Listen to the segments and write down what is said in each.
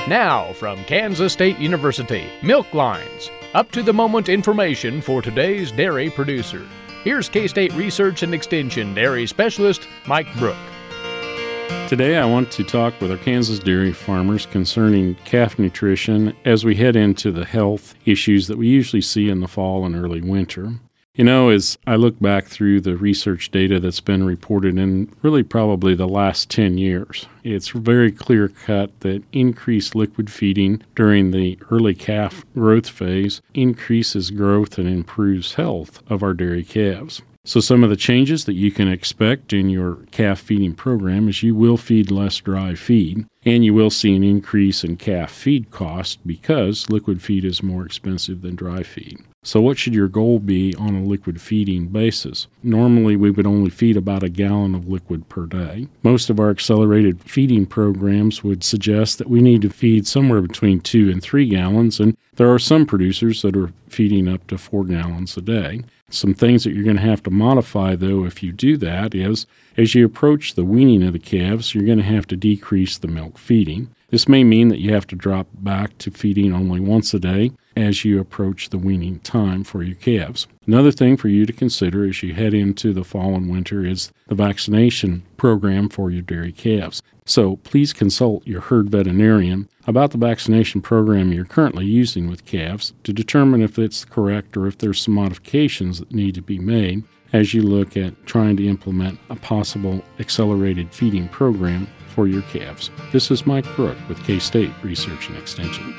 Now, from Kansas State University, Milk Lines, up-to-the-moment information for today's dairy producer. Here's K-State Research and Extension Dairy Specialist Mike Brook. Today I want to talk with our Kansas dairy farmers concerning calf nutrition as we head into the health issues that we usually see in the fall and early winter. You know, as I look back through the research data that's been reported in really probably the last 10 years, it's very clear-cut that increased liquid feeding during the early calf growth phase increases growth and improves health of our dairy calves. So some of the changes that you can expect in your calf feeding program is you will feed less dry feed, and you will see an increase in calf feed cost because liquid feed is more expensive than dry feed. So what should your goal be on a liquid feeding basis? Normally, we would only feed about a gallon of liquid per day. Most of our accelerated feeding programs would suggest that we need to feed somewhere between 2 and 3 gallons, and there are some producers that are feeding up to 4 gallons a day. Some things that you're going to have to modify, though, if you do that is, as you approach the weaning of the calves, you're going to have to decrease the milk feeding. This may mean that you have to drop back to feeding only once a day as you approach the weaning time for your calves. Another thing for you to consider as you head into the fall and winter is the vaccination program for your dairy calves. So please consult your herd veterinarian about the vaccination program you're currently using with calves to determine if it's correct or if there's some modifications that need to be made as you look at trying to implement a possible accelerated feeding program for your calves. This is Mike Brook with K-State Research and Extension.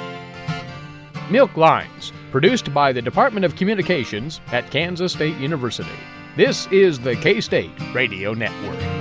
Milk Lines, produced by the Department of Communications at Kansas State University. This is the K-State Radio Network.